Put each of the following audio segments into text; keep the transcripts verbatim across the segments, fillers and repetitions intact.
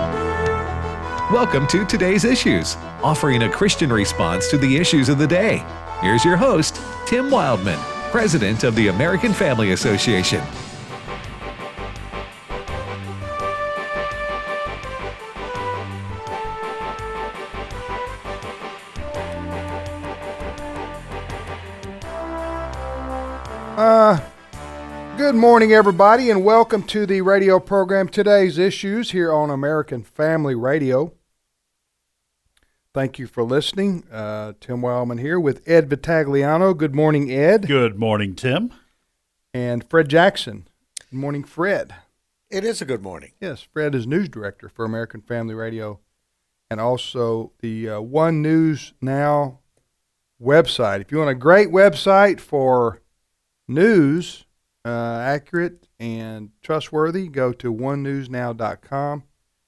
Welcome to Today's Issues, offering a Christian response to the issues of the day. Here's your host, Tim Wildman, President of the American Family Association. Uh, good morning, everybody, and welcome to the radio program Today's Issues here on American Family Radio. Thank you for listening. Uh, Tim Wildman here with Ed Vitagliano. Good morning, Ed. Good morning, Tim. And Fred Jackson. Good morning, Fred. It is a good morning. Yes, Fred is news director for American Family Radio and also the uh, One News Now website. If you want a great website for news, uh, accurate and trustworthy, go to one news now dot com.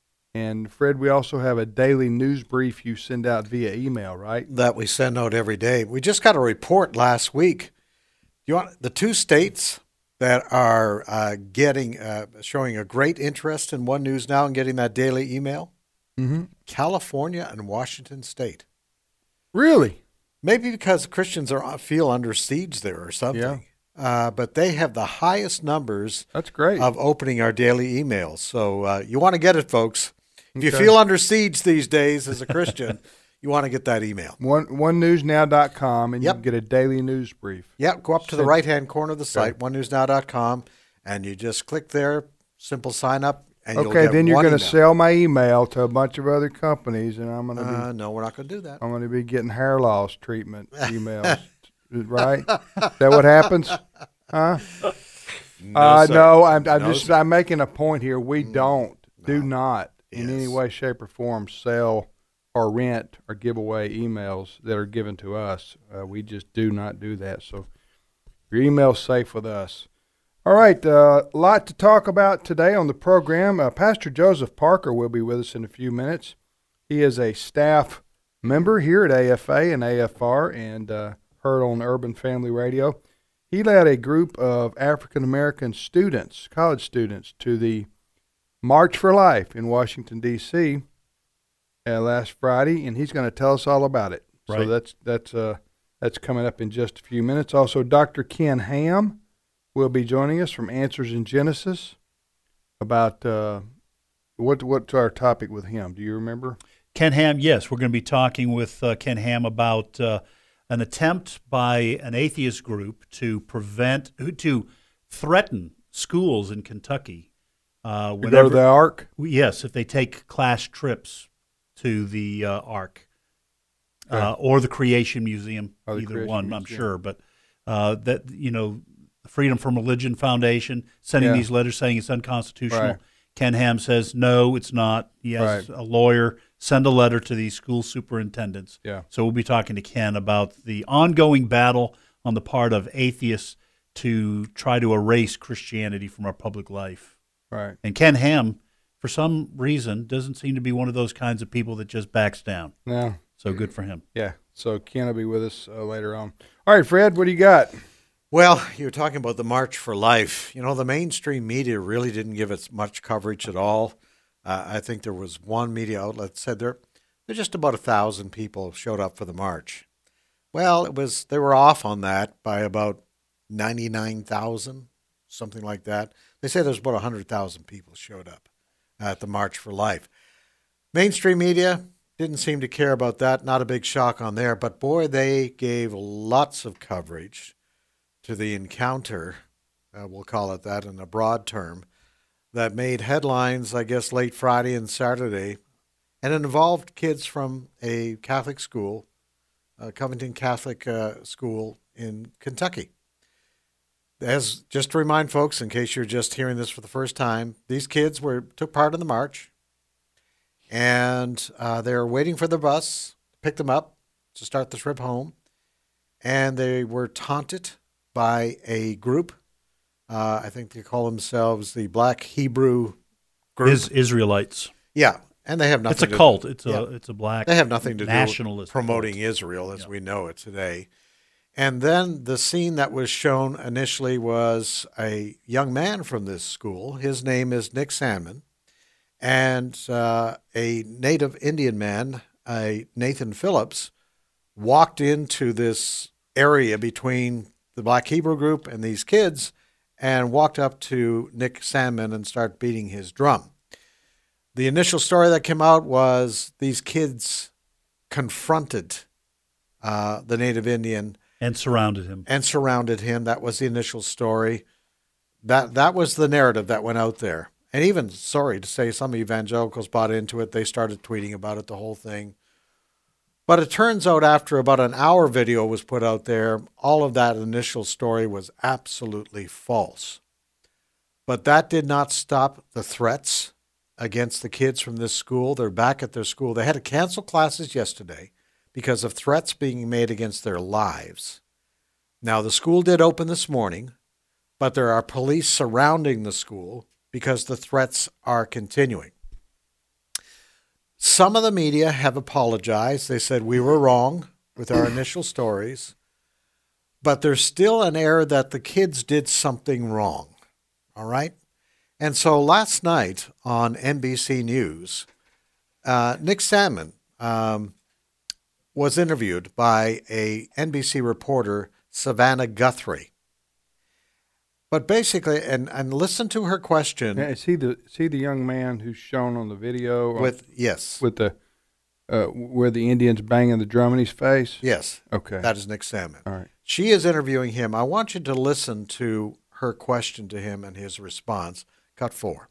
And Fred, we also have a daily news brief you send out via email, right? That we send out every day. We just got a report last week. You want the two states that are uh, getting uh, showing a great interest in One News Now and getting that daily email? Mm-hmm. California and Washington State. Really? Maybe because Christians are feel under siege there or something. Yeah. Uh, but they have the highest numbers That's great. of opening our daily emails. So uh, you want to get it, folks. If Okay. you feel under siege these days as a Christian, you want to get that email. One one news now dot com, and Yep. you can get a daily news brief. Yep, go up to the Send- right-hand corner of the site, Okay. one news now dot com, and you just click there, simple sign up, and you'll Okay, get then you're one going to email. sell my email to a bunch of other companies, and I'm going to be Uh, no, we're not going to do that. I'm going to be getting hair loss treatment emails, right? Is that what happens? Huh? No, uh, sir. no, I'm, I'm No, just sir. I'm making a point here. We don't, do No. not, in any Yes. way, shape, or form, sell or rent or give away emails that are given to us. Uh, we just do not do that. So your email's safe with us. All right, uh, a lot to talk about today on the program. Uh, Pastor Joseph Parker will be with us in a few minutes. He is a staff member here at A F A and A F R and uh, heard on Urban Family Radio. He led a group of African-American students, college students, to the March for Life in Washington, D C uh, last Friday, and he's going to tell us all about it. So Right. that's that's uh, that's coming up in just a few minutes. Also, Doctor Ken Ham will be joining us from Answers in Genesis about uh, what what's our topic with him. Do you remember? Ken Ham, yes, we're going to be talking with uh, Ken Ham about uh, an attempt by an atheist group to prevent, to threaten schools in Kentucky. Uh, To go whenever, to the Ark? yes, if they take class trips to the uh, Ark uh, Okay. or the Creation Museum, Or the either Creation one, I'm Museum. sure. But uh, that, you know, the Freedom from Religion Foundation sending Yeah. these letters saying it's unconstitutional. Right. Ken Ham says, no, it's not. He has Right. a lawyer send a letter to these school superintendents. Yeah. So we'll be talking to Ken about the ongoing battle on the part of atheists to try to erase Christianity from our public life. Right. And Ken Ham, for some reason, doesn't seem to be one of those kinds of people that just backs down. No. So good for him. Yeah. So Ken will be with us uh, later on. All right, Fred, what do you got? Well, you were talking about the March for Life. You know, the mainstream media really didn't give it much coverage at all. Uh, I think there was one media outlet that said there, there just about a thousand people showed up for the march. Well, it was they were off on that by about ninety-nine thousand, something like that. They say there's about one hundred thousand people showed up at the March for Life. Mainstream media didn't seem to care about that. Not a big shock on there. But, boy, they gave lots of coverage to the encounter, uh, we'll call it that in a broad term, that made headlines, I guess, late Friday and Saturday. And it involved kids from a Catholic school, uh, Covington Catholic uh, School in Kentucky. As just to remind folks, in case you're just hearing this for the first time, these kids were took part in the march, and uh, they were waiting for the bus to pick them up to start the trip home, and they were taunted by a group. Uh, I think they call themselves the Black Hebrew Group. Is Israelites. Yeah, and they have nothing. It's a to, cult. It's yeah. a it's a black. They have nothing to do with nationalist promoting cult. Israel as Yeah. we know it today. And then the scene that was shown initially was a young man from this school. His name is Nick Sandman. and uh, a native Indian man, a Nathan Phillips, walked into this area between the Black Hebrew group and these kids and walked up to Nick Sandmann and started beating his drum. The initial story that came out was these kids confronted uh, the native Indian And surrounded him. and surrounded him. That was the initial story. That that was the narrative that went out there. And even, sorry to say, some evangelicals bought into it. They started tweeting about it, the whole thing. But it turns out after about an hour video was put out there, all of that initial story was absolutely false. But that did not stop the threats against the kids from this school. They're back at their school. They had to cancel classes yesterday because of threats being made against their lives. Now, the school did open this morning, but there are police surrounding the school because the threats are continuing. Some of the media have apologized. They said we were wrong with our initial stories, but there's still an air that the kids did something wrong, all right? And so last night on N B C News, uh, Nick Sandmann um, was interviewed by a N B C reporter, Savannah Guthrie. But basically, and, and listen to her question. Now, is he the is he the young man who's shown on the video With, yes, with the uh, where the Indians banging the drum in his face? yes, Okay. that is Nick Sandmann. All right. She is interviewing him. I want you to listen to her question to him and his response. Cut four.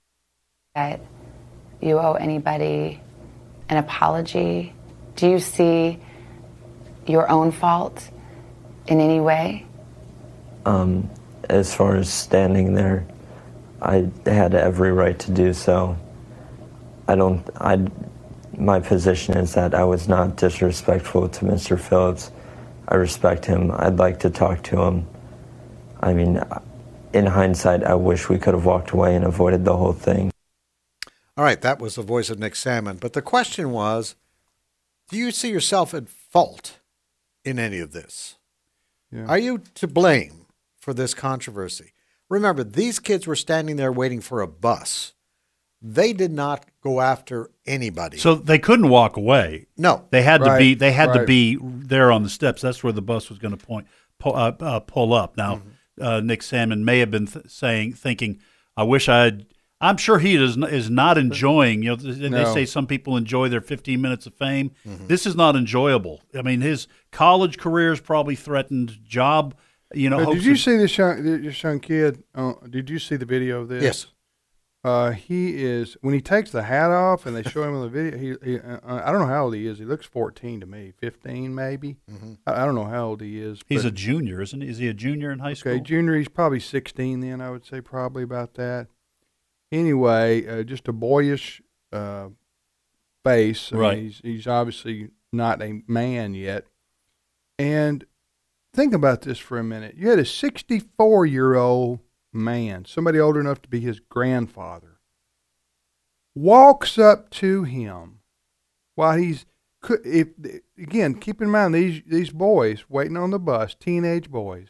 That you owe anybody an apology? Do you see your own fault in any way? Um, as far as standing there, I had every right to do so. I don't, I, my position is that I was not disrespectful to Mister Phillips. I respect him. I'd like to talk to him. I mean, in hindsight, I wish we could have walked away and avoided the whole thing. All right, that was the voice of Nick Sandmann. But the question was, do you see yourself at fault in any of this? Yeah. Are you to blame for this controversy? Remember, these kids were standing there waiting for a bus. They did not go after anybody. So they couldn't walk away. no. They had to Right, be. They had to right. be there on the steps. That's where the bus was going to point pull, uh, uh, pull up. Now, Mm-hmm. uh, Nick Sandmann may have been th- saying, thinking, "I wish I'd." I'm sure he is n- is not enjoying. You know, th- they No. say some people enjoy their fifteen minutes of fame. Mm-hmm. This is not enjoyable. I mean, his college career is probably threatened. Job, you know. But hopes did you of- see this young this young kid? Uh, did you see the video of this? Yes. Uh, he is when he takes the hat off and they show him in the video. He, he uh, I don't know how old he is. He looks fourteen to me, fifteen maybe. Mhm. I, I don't know how old he is. He's but- a junior, isn't he? Is he a junior in high school? Okay, junior, he's probably sixteen then, I would say, probably about that. Anyway, uh, just a boyish uh, face. I mean, Right. he's, he's obviously not a man yet. And think about this for a minute. You had a sixty-four-year-old man, somebody old enough to be his grandfather, walks up to him while he's could if again keep in mind these these boys waiting on the bus, teenage boys,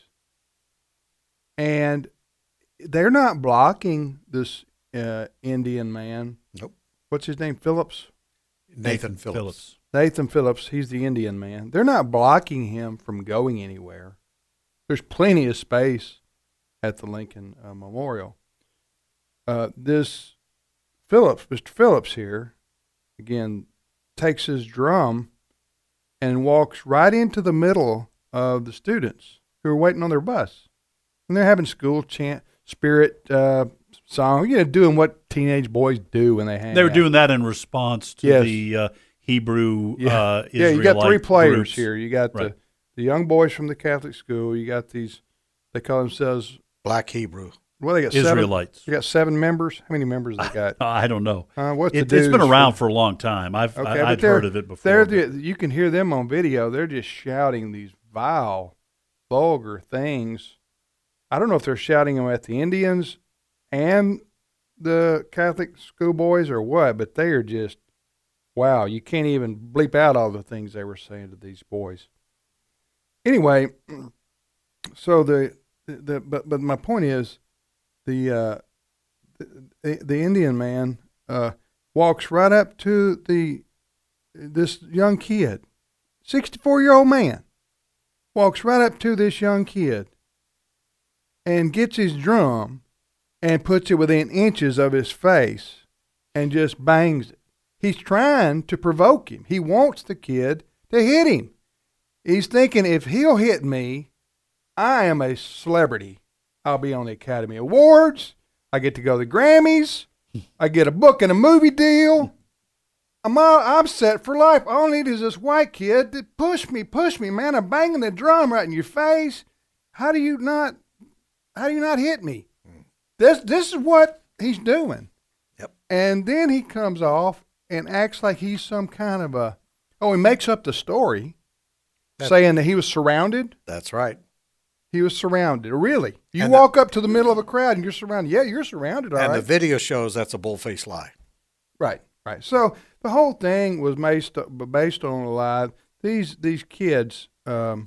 and they're not blocking this uh, Indian man. Nope. What's his name? Phillips. Nathan Phillips. Nathan Phillips. He's the Indian man. They're not blocking him from going anywhere. There's plenty of space at the Lincoln uh, Memorial. Uh, this Phillips, Mister Phillips here, again, takes his drum and walks right into the middle of the students who are waiting on their bus. And they're having school chant, spirit uh, song, you know, doing what teenage boys do when they hang They were out. doing that in response to Yes. the uh, Hebrew Yeah. uh, yeah, you got three Israelite players groups. here. You got Right. the, the young boys from the Catholic school. You got these, they call themselves, Black Hebrew. well, they got seven. Israelites. You got seven members. How many members they got? I don't know. Uh, what's It, the it's been dudes around from- for a long time. I've Okay, I, but I'd they're- heard of it before. They're but- the, you can hear them on video. They're just shouting these vile, vulgar things. I don't know if they're shouting them at the Indians and the Catholic schoolboys or what, but they are just, wow, you can't even bleep out all the things they were saying to these boys. Anyway, so the, the but but my point is, the uh, the, the Indian man uh, walks right up to the this young kid, sixty-four-year-old man, walks right up to this young kid and gets his drum and puts it within inches of his face and just bangs it. He's trying to provoke him. He wants the kid to hit him. He's thinking, if he'll hit me, I am a celebrity. I'll be on the Academy Awards. I get to go to the Grammys. I get a book and a movie deal. I'm all, I'm set for life. All I need is this white kid to push me, push me, man. I'm banging the drum right in your face. How do you not, how do you not hit me? This, this is what he's doing. Yep. And then he comes off and acts like he's some kind of a, oh, he makes up the story, that, saying that he was surrounded. That's right. He was surrounded. Really? You and walk the, up to the middle of a crowd and you're surrounded. Yeah, you're surrounded, all and right. the video shows that's a bull-faced lie. Right, right. So the whole thing was based, based on a lie. These, these kids um,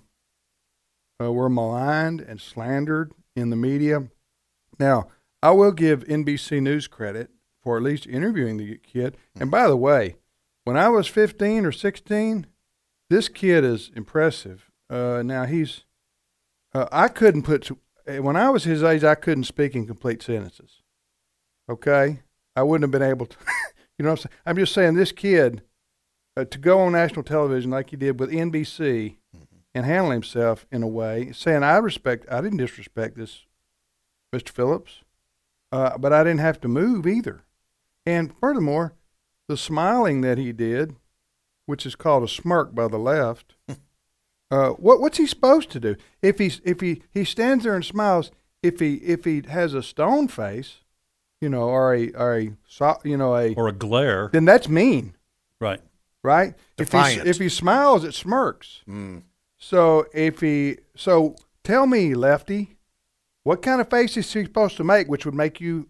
uh, were maligned and slandered in the media. Now, I will give N B C News credit for at least interviewing the kid. And by the way, when I was fifteen or sixteen, this kid is impressive. Uh, now he's, uh, I couldn't put, when I was his age, I couldn't speak in complete sentences. Okay? I wouldn't have been able to, you know what I'm saying? I'm just saying this kid, uh, to go on national television like he did with N B C mm-hmm. and handle himself in a way, saying I respect, I didn't disrespect this Mister Phillips, uh, but I didn't have to move either. And furthermore, the smiling that he did, which is called a smirk by the left, uh, what what's he supposed to do? If he's if he, he stands there and smiles, if he if he has a stone face, you know, or a or a you know a or a glare, then that's mean, right? Right. Defiant. If he if he smiles, it smirks. Mm. So if he so tell me, Lefty, what kind of face is he supposed to make, which would make you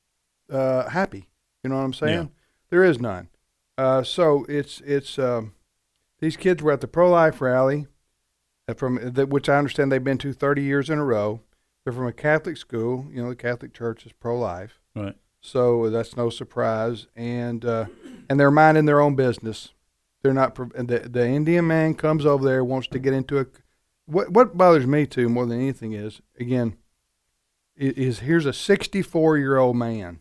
uh, happy? You know what I'm saying? Yeah. There is none. Uh, so it's it's um, these kids were at the pro-life rally, from the, which I understand they've been to thirty years in a row. They're from a Catholic school. You know, the Catholic Church is pro-life, right? So that's no surprise. And uh, and they're minding their own business. They're not. The the Indian man comes over there, wants to get into a. What what bothers me too more than anything is again. Is here's a sixty-four-year-old man.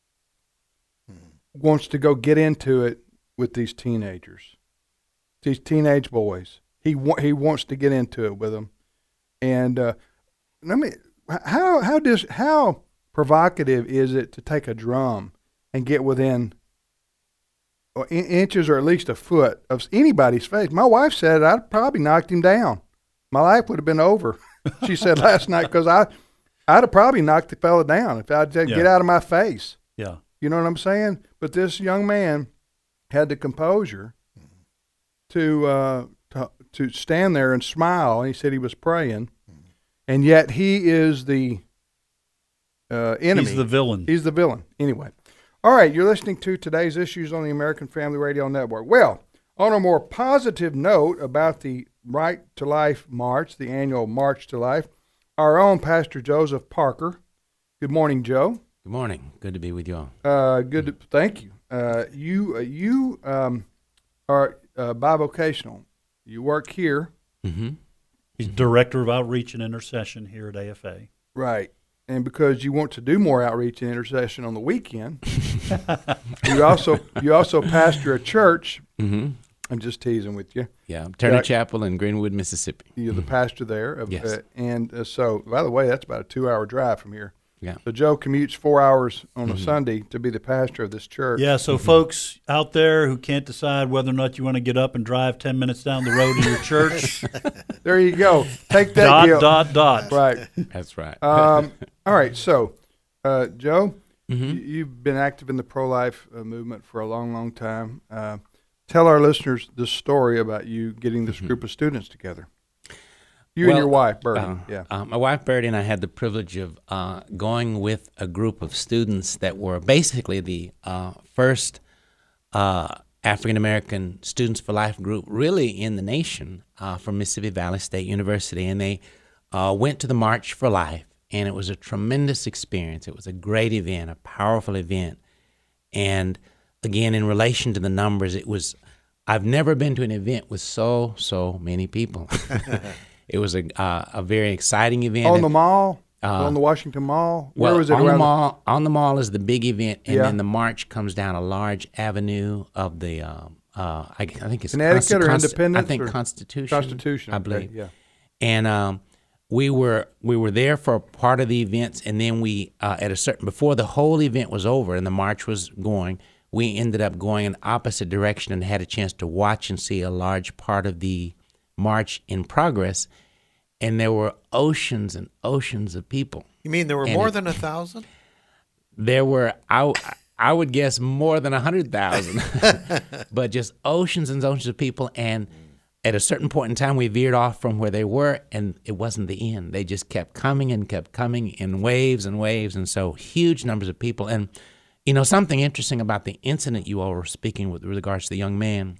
Wants to go get into it with these teenagers, these teenage boys. He wa- he wants to get into it with them, and uh, let me how how dis, how provocative is it to take a drum and get within uh, in, inches or at least a foot of anybody's face? My wife said I'd probably knocked him down. My life would have been over. She said last night because I I'd have probably knocked the fella down if I'd said, yeah. get out of my face. Yeah. You know what I'm saying? But this young man had the composure to uh, to, to stand there and smile. He said he was praying, and yet he is the uh, enemy. He's the villain. He's the villain. Anyway, all right. You're listening to Today's Issues on the American Family Radio Network. Well, on a more positive note about the Right to Life March, the annual March to Life, our own Pastor Joseph Parker. Good morning, Joe. Good morning. Good to be with you all. Uh, good. To, thank you. Uh, you uh, you um, are uh, bivocational. You work here. Mm-hmm. He's director of outreach and intercession here at A F A. Right. And because you want to do more outreach and intercession on the weekend, you also you also pastor a church. Mm-hmm. I'm just teasing with you. Yeah, Turner Yeah. Chapel in Greenwood, Mississippi. You're the pastor there. Of, Yes. Uh, and uh, so, by the way, that's about a two-hour drive from here. Yeah. So Joe commutes four hours on Mm-hmm. a Sunday to be the pastor of this church. Yeah, so folks out there who can't decide whether or not you want to get up and drive ten minutes down the road to your church, There you go. Take that dot, guilt. dot, dot. Right. That's right. Um, all right. So, uh, Joe, Mm-hmm. you, you've been active in the pro-life uh, movement for a long, long time. Uh, tell our listeners the story about you getting this group of students together. You and Well, your wife, Birdie. Uh, yeah. uh, my wife, Birdie, and I had the privilege of uh, going with a group of students that were basically the uh, first uh, African-American Students for Life group really in the nation uh, from Mississippi Valley State University. And they uh, went to the March for Life, and it was a tremendous experience. It was a great event, a powerful event. And again, in relation to the numbers, it was, I've never been to an event with so, so many people. It was a uh, a very exciting event. On the mall? Uh, on the Washington Mall? Where well, was it on the around? mall, on the mall is the big event, and Yeah. then the march comes down a large avenue of the, um, uh, I, I think it's Connecticut or Consti- Independence I think or- Constitution. Constitution, I okay, believe. yeah. And um, we were we were there for part of the events, and then we uh, at a certain before the whole event was over and the march was going, we ended up going in opposite direction and had a chance to watch and see a large part of the march in progress. And there were oceans and oceans of people. You mean there were And more it- than a thousand? There were, I, I would guess, more than one hundred thousand, but just oceans and oceans of people. And at a certain point in time, we veered off from where they were, and it wasn't the end. They just kept coming and kept coming in waves and waves, and so huge numbers of people. And, you know, something interesting about the incident you all were speaking with regards to the young man,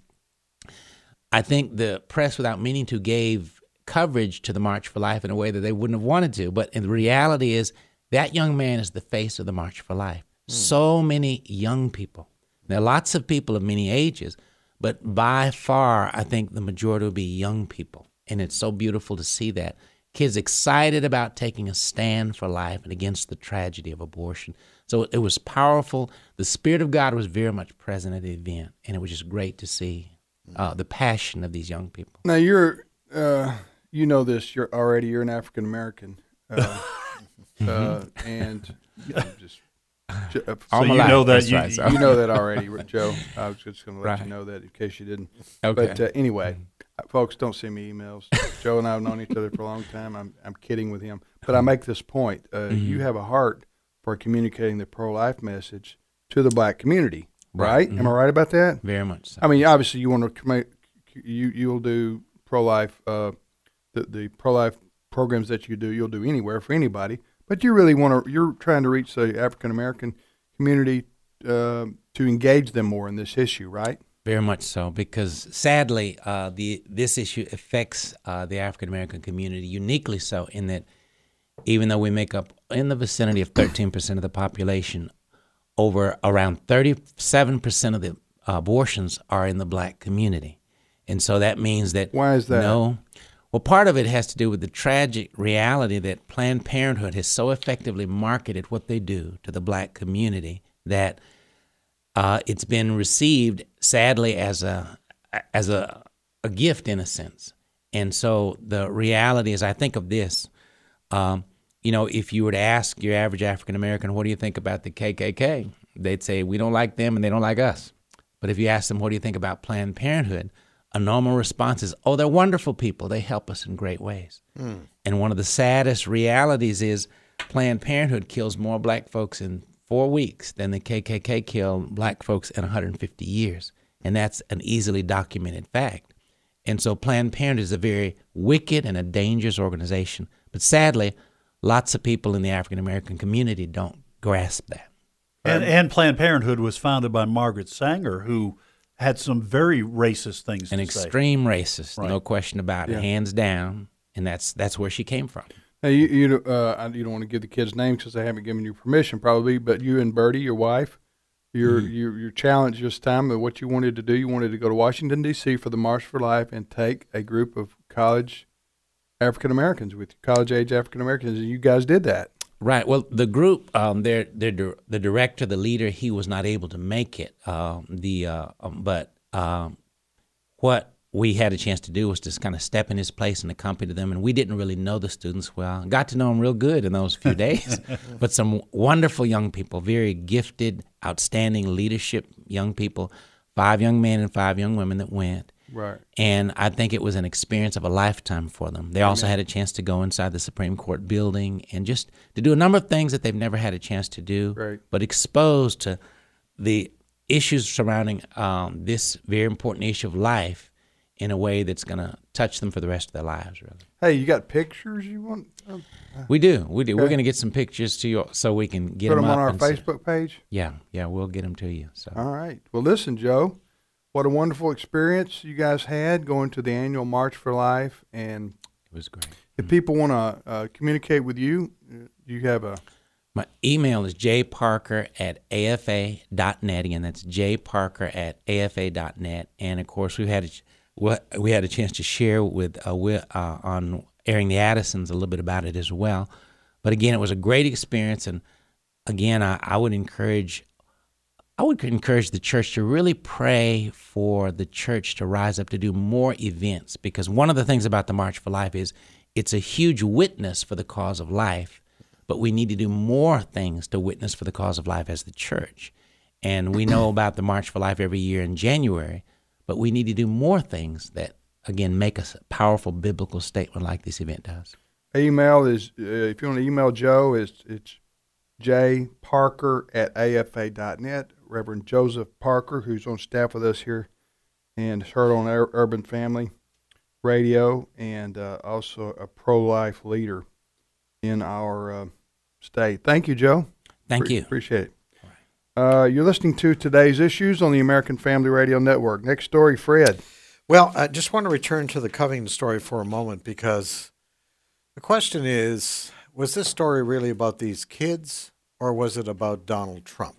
I think the press, without meaning to, gave coverage to the March for Life in a way that they wouldn't have wanted to. But the reality is that young man is the face of the March for Life. Mm. So many young people. There are lots of people of many ages, but by far, I think the majority will be young people. And it's so beautiful to see that. Kids excited about taking a stand for life and against the tragedy of abortion. So it was powerful. The Spirit of God was very much present at the event, and it was just great to see uh, the passion of these young people. Now, you're, uh, you know this, you're already, you're an African American. Uh, uh, and you know, just, ju- uh, So All my you life, know that that's you, right, so. you know that already, Joe. I was just going to let Right. you know that in case you didn't. Okay. But uh, anyway, uh, folks, don't send me emails. Joe and I have known each other for a long time. I'm I'm kidding with him, but I make this point. Uh, Mm-hmm. You have a heart for communicating the pro-life message to the black community, right? Right. Am I right about that? Very much so. I mean, obviously, you want to commit, you you'll do pro-life, uh, the the pro-life programs that you do. You'll do anywhere for anybody, but you really want to. You're trying to reach the African American community uh, to engage them more in this issue, right? Very much so, because sadly, uh, the this issue affects uh, the African American community uniquely so in that even though we make up in the vicinity of thirteen percent of the population, over around thirty-seven percent of the abortions are in the black community. And so that means that... Why is that? No. Well, part of it has to do with the tragic reality that Planned Parenthood has so effectively marketed what they do to the black community that uh, it's been received, sadly, as a as a, a gift in a sense. And so the reality is, I think of this, um, you know, if you were to ask your average African American, what do you think about the K K K? They'd say, we don't like them and they don't like us. But if you ask them, what do you think about Planned Parenthood? A normal response is, oh, they're wonderful people. They help us in great ways. Mm. And one of the saddest realities is Planned Parenthood kills more black folks in four weeks than the K K K killed black folks in one hundred fifty years. And that's an easily documented fact. And so Planned Parenthood is a very wicked and a dangerous organization. But sadly, lots of people in the African American community don't grasp that. And, and Planned Parenthood was founded by Margaret Sanger, who had some very racist things An to say. extreme racist, Right. no question about it, Yeah. hands down. And that's that's where she came from. Now, you you uh, I- you don't want to give the kids names because they haven't given you permission, probably. But you and Bertie, your wife, your Mm-hmm. your your challenge this time of what you wanted to do. You wanted to go to Washington D C for the March for Life and take a group of college African Americans with you, college age African Americans, and you guys did that. Right. Well, the group, um, their, their, dir- the director, the leader, he was not able to make it. Um, the uh, um, but um, what we had a chance to do was just kind of step in his place and accompany them. And we didn't really know the students well. Got to know them real good in those few days. But some wonderful young people, very gifted, outstanding leadership young people. Five young men and five young women that went. Right. And I think it was an experience of a lifetime for them. They also had a chance to go inside the Supreme Court building and just to do a number of things that they've never had a chance to do, Right. but exposed to the issues surrounding um, this very important issue of life in a way that's going to touch them for the rest of their lives, really. Hey, you got pictures you want? Uh, We do. We do. We're Okay. going to get some pictures to you so we can get put them up on our and see- Facebook page. Yeah, yeah, we'll get them to you. So All right. Well, listen, Joe, what a wonderful experience you guys had going to the annual March for Life. And it was great. if people want to uh, communicate with you, uh, you have a My email is jparker at a f a dot net. Again, that's jparker at a f a dot net. And, of course, we've had a, we had a chance to share with uh, with, uh, on Airing the Addisons a little bit about it as well. But, again, it was a great experience. And, again, I, I would encourage I would encourage the church to really pray for the church to rise up to do more events, because one of the things about the March for Life is it's a huge witness for the cause of life. But we need to do more things to witness for the cause of life as the church. And we know about the March for Life every year in January, but we need to do more things that, again, make a powerful biblical statement like this event does. Email is, uh, if you want to email Joe, it's, it's jparker at a f a dot net. Reverend Joseph Parker, who's on staff with us here and is heard on Ur- Urban Family Radio, and uh, also a pro-life leader in our uh, state. Thank you, Joe. Thank Pre- you. Appreciate it. Uh, you're listening to Today's Issues on the American Family Radio Network. Next story, Fred. Well, I just want to return to the Covington story for a moment, because the question is, was this story really about these kids, or was it about Donald Trump?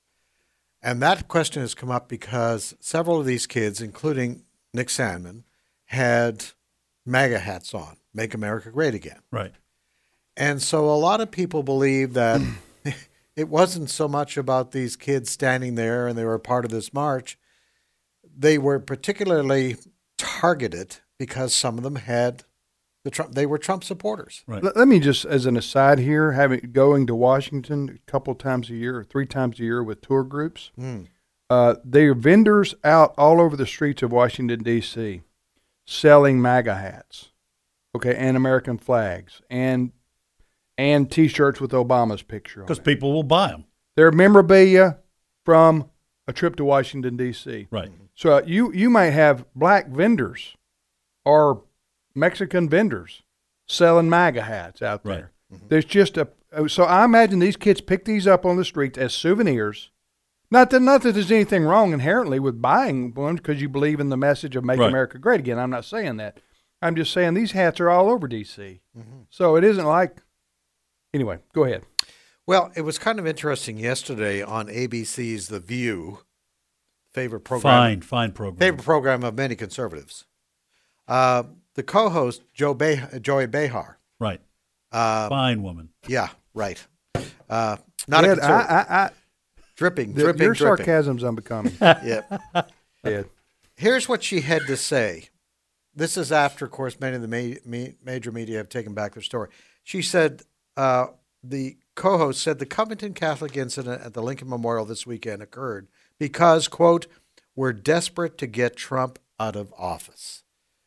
And that question has come up because several of these kids, including Nick Sandmann, had MAGA hats on, Make America Great Again. Right. And so a lot of people believe that it wasn't so much about these kids standing there and they were part of this march. They were particularly targeted because some of them had the Trump, they were Trump supporters. Right. Let, let me just, as an aside here, having going to Washington a couple times a year or three times a year with tour groups, Mm. uh, there are vendors out all over the streets of Washington, D C selling MAGA hats, okay, and American flags, and and T-shirts with Obama's picture on Because it. people will buy them. They're memorabilia from a trip to Washington, D C Right. So uh, you you might have black vendors or Mexican vendors selling MAGA hats out there. Right. Mm-hmm. There's just a so I imagine these kids pick these up on the streets as souvenirs. Not that not that there's anything wrong inherently with buying one because you believe in the message of Make Right. America Great Again. I'm not saying that. I'm just saying these hats are all over D C Mm-hmm. So it isn't like. Anyway, go ahead. Well, it was kind of interesting yesterday on A B C's The View, favorite program. Fine, fine program. Favorite program of many conservatives. Uh, the co-host, Joe Be- Joy Behar. Right. Uh, Fine woman. yeah, right. Uh, not Ed, a conservative. I, I, I, dripping, the- dripping, your dripping. sarcasm's unbecoming. Yeah. Ed. Here's what she had to say. This is after, of course, many of the ma- ma- major media have taken back their story. She said, uh, the co-host said the Covington Catholic incident at the Lincoln Memorial this weekend occurred because, quote, we're desperate to get Trump out of office.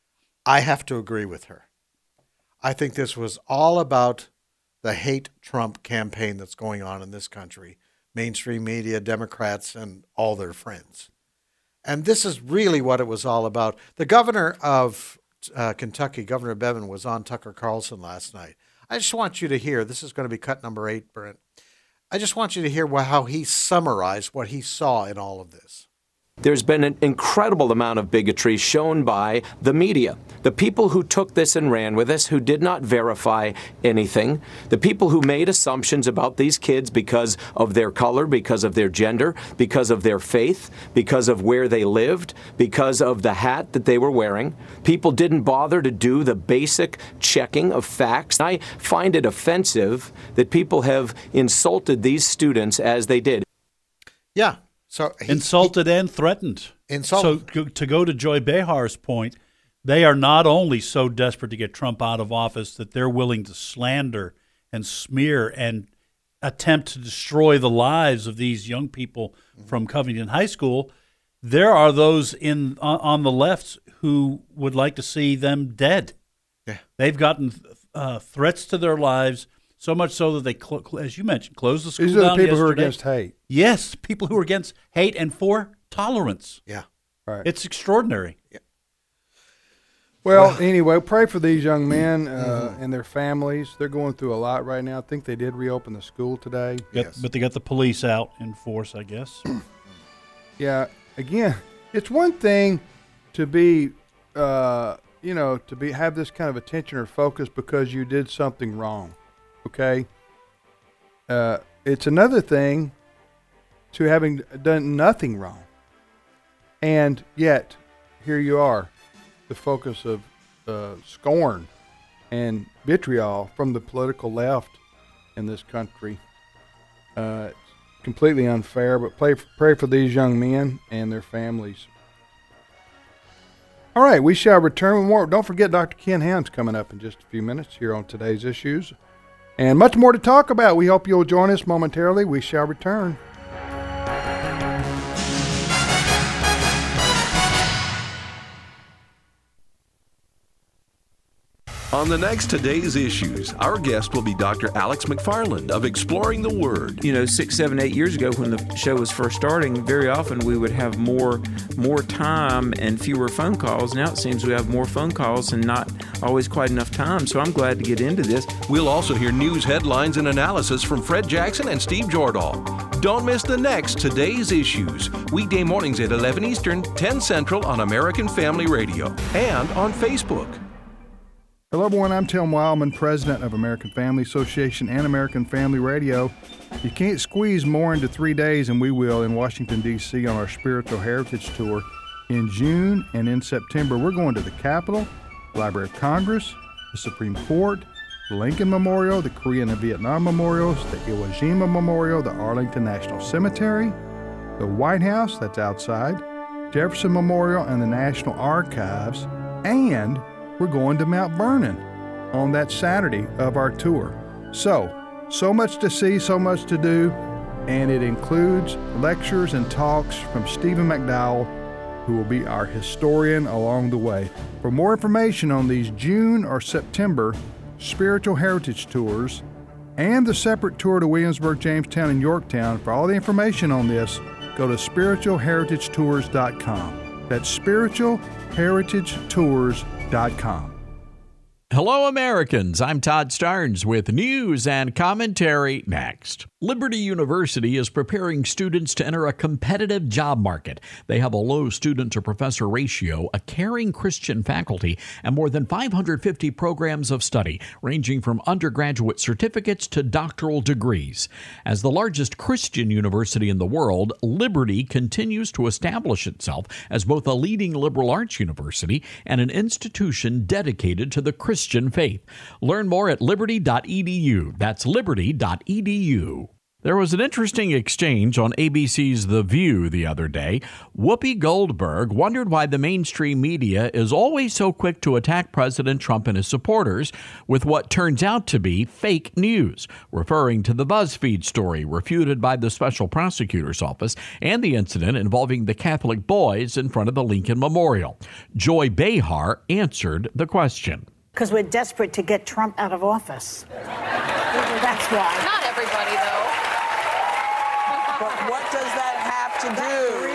I have to agree with her. I think this was all about the hate Trump campaign that's going on in this country, mainstream media, Democrats, and all their friends. And this is really what it was all about. The governor of uh, Kentucky, Governor Bevin, was on Tucker Carlson last night. I just want you to hear, this is going to be cut number eight, Brent. I just want you to hear how he summarized what he saw in all of this. There's been an incredible amount of bigotry shown by the media. The people who took this and ran with this, who did not verify anything, the people who made assumptions about these kids because of their color, because of their gender, because of their faith, because of where they lived, because of the hat that they were wearing. People didn't bother to do the basic checking of facts. I find it offensive that people have insulted these students as they did. Yeah. So he, Insulted he, and threatened. Insulted. So to go to Joy Behar's point, they are not only so desperate to get Trump out of office that they're willing to slander and smear and attempt to destroy the lives of these young people mm-hmm. from Covington High School. There are those in on, on the left who would like to see them dead. Yeah. They've gotten uh, threats to their lives. So much so that they, cl- cl- as you mentioned, closed the school down These are the people yesterday. who are against hate. Yes, people who are against hate and for tolerance. Yeah. Right. It's extraordinary. Yeah. Well, well, anyway, pray for these young men uh, mm-hmm. and their families. They're going through a lot right now. I think they did reopen the school today. Got, yes. But they got the police out in force, I guess. Yeah. Again, it's one thing to be, uh, you know, to be have this kind of attention or focus because you did something wrong. Okay, uh, it's another thing to having done nothing wrong. And yet, here you are, the focus of uh, scorn and vitriol from the political left in this country. Uh, it's completely unfair, but pray, pray for these young men and their families. All right, we shall return with more. Don't forget Doctor Ken Ham's coming up in just a few minutes here on Today's Issues. And much more to talk about. We hope you'll join us momentarily. We shall return. On the next Today's Issues, our guest will be Doctor Alex McFarland of Exploring the Word. You know, six, seven, eight years ago when the show was first starting, very often we would have more more time and fewer phone calls. Now it seems we have more phone calls and not always quite enough time, so I'm glad to get into this. We'll also hear news headlines and analysis from Fred Jackson and Steve Jordahl. Don't miss the next Today's Issues, weekday mornings at eleven Eastern, ten Central on American Family Radio and on Facebook. Hello, everyone. I'm Tim Wildman, president of American Family Association and American Family Radio. You can't squeeze more into three days, and we will in Washington, D C on our Spiritual Heritage Tour in June and in September. We're going to the Capitol, Library of Congress, the Supreme Court, the Lincoln Memorial, the Korean and Vietnam Memorials, the Iwo Jima Memorial, the Arlington National Cemetery, the White House, that's outside, Jefferson Memorial, and the National Archives, and we're going to Mount Vernon on that Saturday of our tour. So, so much to see, so much to do, and it includes lectures and talks from Stephen McDowell, who will be our historian along the way. For more information on these June or September Spiritual Heritage Tours and the separate tour to Williamsburg, Jamestown, and Yorktown, for all the information on this, go to spiritual heritage tours dot com. That's spiritual heritage tours dot com. Hello, Americans. I'm Todd Starnes with news and commentary next. Liberty University is preparing students to enter a competitive job market. They have a low student-to-professor ratio, a caring Christian faculty, and more than five hundred fifty programs of study, ranging from undergraduate certificates to doctoral degrees. As the largest Christian university in the world, Liberty continues to establish itself as both a leading liberal arts university and an institution dedicated to the Christian faith. Learn more at liberty dot e d u. That's liberty dot e d u. There was an interesting exchange on A B C's The View the other day. Whoopi Goldberg wondered why the mainstream media is always so quick to attack President Trump and his supporters with what turns out to be fake news, referring to the BuzzFeed story refuted by the special prosecutor's office and the incident involving the Catholic boys in front of the Lincoln Memorial. Joy Behar answered the question. Because we're desperate to get Trump out of office. That's why. Not everybody, though. But what does that have to do?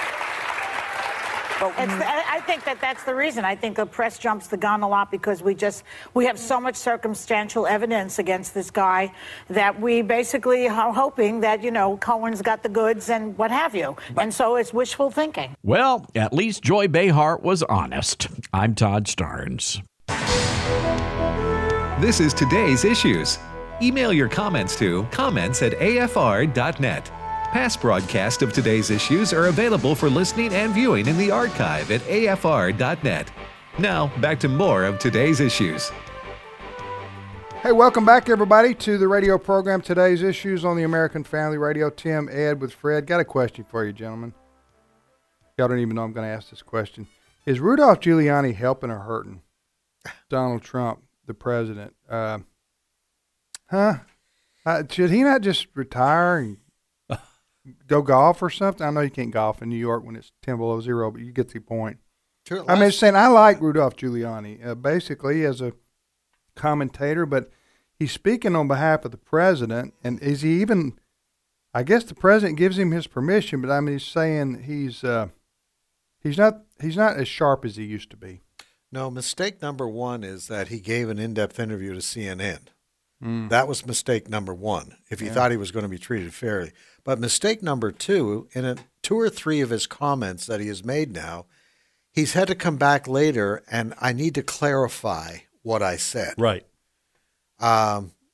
It's the, I think that that's the reason. I think the press jumps the gun a lot because we just we have so much circumstantial evidence against this guy that we basically are hoping that, you know, Cohen's got the goods and what have you. But, and so it's wishful thinking. Well, at least Joy Behar was honest. I'm Todd Starnes. This is Today's Issues. Email your comments to comments at a f r dot net. Past broadcasts of Today's Issues are available for listening and viewing in the archive at a f r dot net. Now, back to more of Today's Issues. Hey, welcome back, everybody, to the radio program Today's Issues on the American Family Radio. Tim, Ed with Fred. Got a question for you, gentlemen. Y'all don't even know I'm going to ask this question. Is Rudolph Giuliani helping or hurting Donald Trump, the president? Uh, huh? Uh, should he not just retire and go golf or something? I know you can't golf in New York when it's ten below zero, but you get the point. Sure, I mean, saying I like Rudolph Giuliani, uh, basically as a commentator, but he's speaking on behalf of the president, and is he even? I guess the president gives him his permission, but I mean, he's saying he's uh, he's not he's not as sharp as he used to be. No, mistake number one is that he gave an in-depth interview to C N N. Mm. That was mistake number one, if he Yeah. thought he was going to be treated fairly. But mistake number two, in a, two or three of his comments that he has made now, he's had to come back later, and I need to clarify what I said. Right. Um,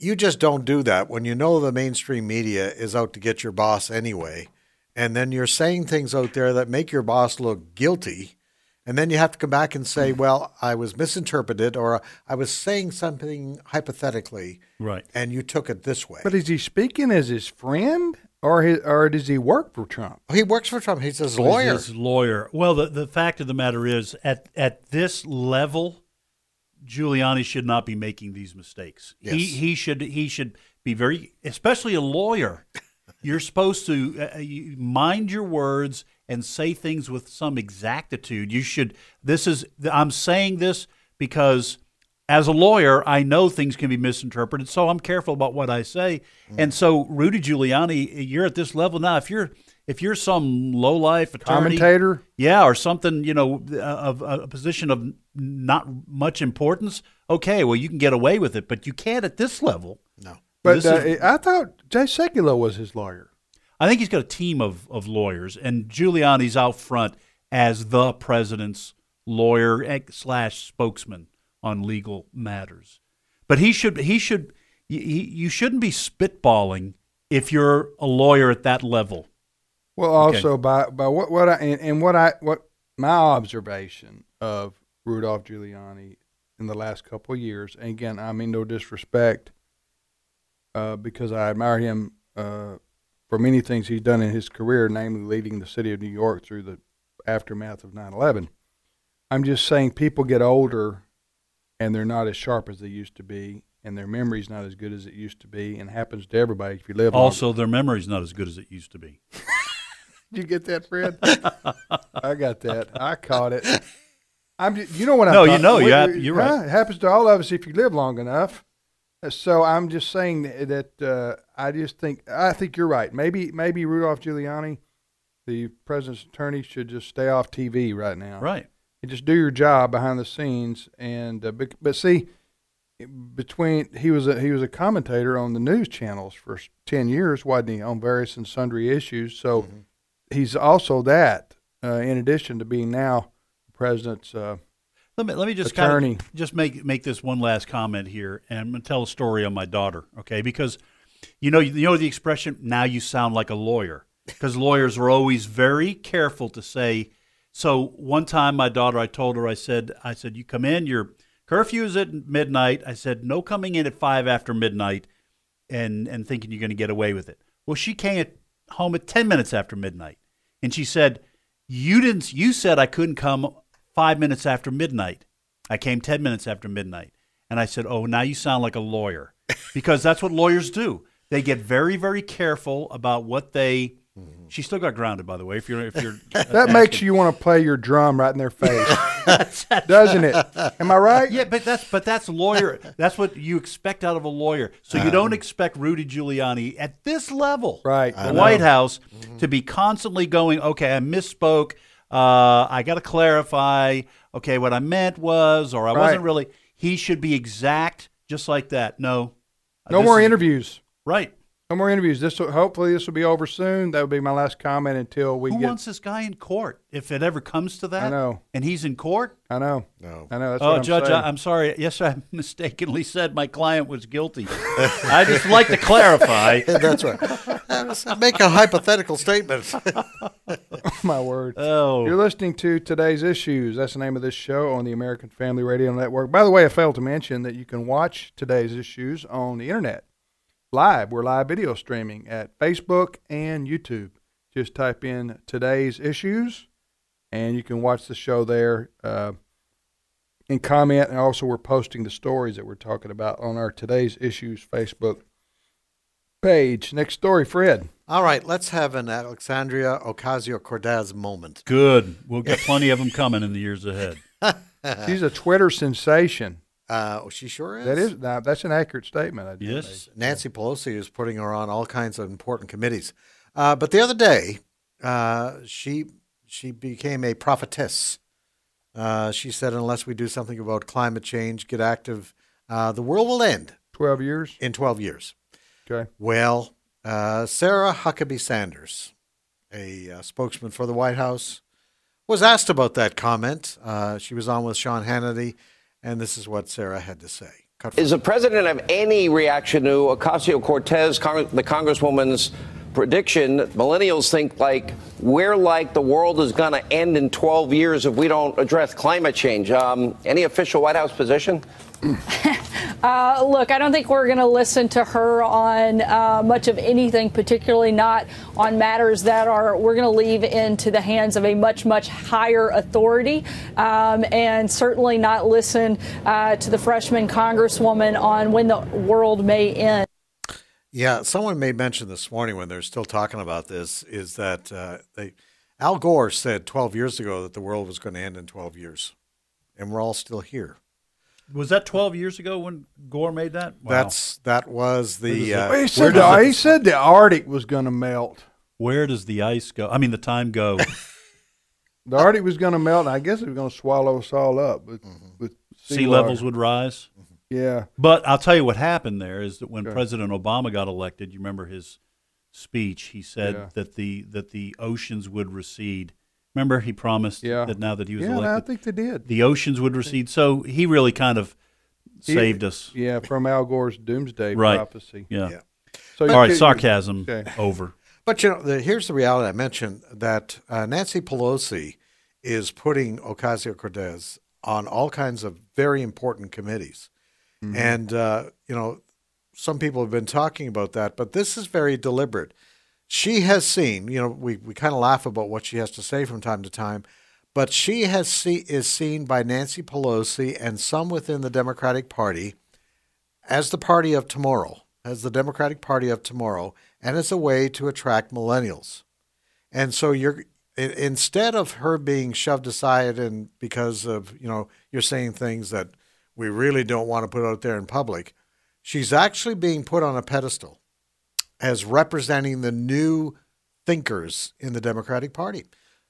you just don't do that when you know the mainstream media is out to get your boss anyway, and then you're saying things out there that make your boss look guilty, and then you have to come back and say, well, I was misinterpreted, or I was saying something hypothetically, right, and you took it this way. But is he speaking as his friend, or his, or does he work for Trump? He works for Trump. He's his lawyer. He's his lawyer. Well, the, the fact of the matter is, at, at this level, Giuliani should not be making these mistakes. Yes. He he should he should be very, especially a lawyer. You're supposed to uh, you mind your words and say things with some exactitude. You should. This is I'm saying this because as a lawyer, I know things can be misinterpreted, so I'm careful about what I say. Mm. And so, Rudy Giuliani, you're at this level now. If you're If you're some low-life attorney, commentator, yeah, or something, you know, of a position of not much importance, okay, well, you can get away with it, but you can't at this level. No. But uh, is, I thought Jay Sekulow was his lawyer. I think he's got a team of, of lawyers, and Giuliani's out front as the president's lawyer slash spokesman on legal matters. But he should he should you, you shouldn't be spitballing if you're a lawyer at that level. Well, also okay. by by what what I and, and what I what my observation of Rudolph Giuliani in the last couple of years, and again, I mean no disrespect, uh, because I admire him uh, for many things he's done in his career, namely leading the city of New York through the aftermath of nine eleven. I'm just saying people get older, and they're not as sharp as they used to be, and their memory's not as good as it used to be, and it happens to everybody if you live. Also, longer. Their memory's not as good as it used to be. Did you get that, Fred? I got that. I caught it. I'm. Just, you know what I'm. No, talking, you know, we, you have, you're huh? right. It happens to all of us if you live long enough. So I'm just saying that uh, I just think I think you're right. Maybe maybe Rudolph Giuliani, the president's attorney, should just stay off T V right now. Right. And just do your job behind the scenes. And uh, but, but see, between he was a, he was a commentator on the news channels for ten years, wasn't he, on various and sundry issues? So. Mm-hmm. He's also that, uh, in addition to being now the president's uh, let me let me just attorney. Kind of just make make this one last comment here, and I'm going to tell a story on my daughter, okay? Because you know you know the expression, now you sound like a lawyer, because lawyers are always very careful to say. So one time, my daughter, I told her, I said, I said, you come in, your curfew is at midnight. I said, no coming in at five after midnight, and and thinking you're going to get away with it. Well, she came at home at ten minutes after midnight. And she said, "You didn't. You said I couldn't come five minutes after midnight. I came ten minutes after midnight." And I said, "Oh, now you sound like a lawyer," because that's what lawyers do. They get very, very careful about what they. Mm-hmm. She still got grounded, by the way. If you're, if you're that asking. makes you want to play your drum right in their face, doesn't it? Am I right? Yeah, but that's but that's lawyer. That's what you expect out of a lawyer. So you don't expect Rudy Giuliani at this level, right? The White House, mm-hmm. to be constantly going, okay, I misspoke. Uh, I got to clarify. Okay, what I meant was, or I right. wasn't really. He should be exact, just like that. No, no more is, interviews. Right. No more interviews. This will, hopefully this will be over soon. That would be my last comment until we Who get. Who wants this guy in court? If it ever comes to that, I know. And he's in court. I know. No. I know. That's oh, what I'm Judge, saying. I, I'm sorry. Yes, I mistakenly said my client was guilty. I just like to clarify. That's right. Make a hypothetical statement. Oh, my word. Oh. You're listening to Today's Issues. That's the name of this show on the American Family Radio Network. By the way, I failed to mention that you can watch Today's Issues on the internet. Live. We're live video streaming at Facebook and YouTube. Just type in Today's Issues, and you can watch the show there uh, and comment. And also, we're posting the stories that we're talking about on our Today's Issues Facebook page. Next story, Fred. All right, let's have an Alexandria Ocasio-Cortez moment. Good. We'll get plenty of them coming in the years ahead. She's a Twitter sensation. Uh, she sure is. That is now, that's an accurate statement. I yes. Think. Nancy Pelosi is putting her on all kinds of important committees. Uh, but the other day, uh, she she became a prophetess. Uh, she said, unless we do something about climate change, get active, uh, the world will end. Twelve years? In twelve years. Okay. Well, uh, Sarah Huckabee Sanders, a uh, spokesman for the White House, was asked about that comment. Uh, she was on with Sean Hannity. And this is what Sarah had to say. cut. Is the president have any reaction to Ocasio-Cortez, Cong- the Congresswoman's prediction that millennials think like we're like the world is going to end in twelve years if we don't address climate change? Um, any official White House position? Uh, look, I don't think we're going to listen to her on uh, much of anything, particularly not on matters that are we're going to leave into the hands of a much, much higher authority, um, and certainly not listen uh, to the freshman congresswoman on when the world may end. Yeah, someone made mention this morning when they're still talking about this is that uh, they, Al Gore said twelve years ago that the world was going to end in twelve years, and we're all still here. Was that twelve years ago when Gore made that? Wow. That's that was the. Uh, he said the, he said the Arctic was going to melt. Where does the ice go? I mean, the time go. The Arctic was going to melt, and I guess it was going to swallow us all up. With, mm-hmm. with sea, sea levels would rise. Mm-hmm. Yeah. But I'll tell you what happened there is that when yeah. President Obama got elected, you remember his speech. He said yeah. that the that the oceans would recede. Remember, he promised yeah. that now that he was yeah, elected, I think they did. The oceans would recede. So he really kind of he, saved us. Yeah, from Al Gore's doomsday right. prophecy. Yeah. yeah. So all right, sarcasm okay. over. But you know, the, here's the reality. I mentioned that uh, Nancy Pelosi is putting Ocasio-Cortez on all kinds of very important committees, mm-hmm. and uh, you know, some people have been talking about that, but this is very deliberate. She has seen, you know, we, we kind of laugh about what she has to say from time to time, but she has see, is seen by Nancy Pelosi and some within the Democratic Party as the party of tomorrow, as the Democratic Party of tomorrow, and as a way to attract millennials. And so you're instead of her being shoved aside and because of, you know, you're saying things that we really don't want to put out there in public, she's actually being put on a pedestal as representing the new thinkers in the Democratic Party.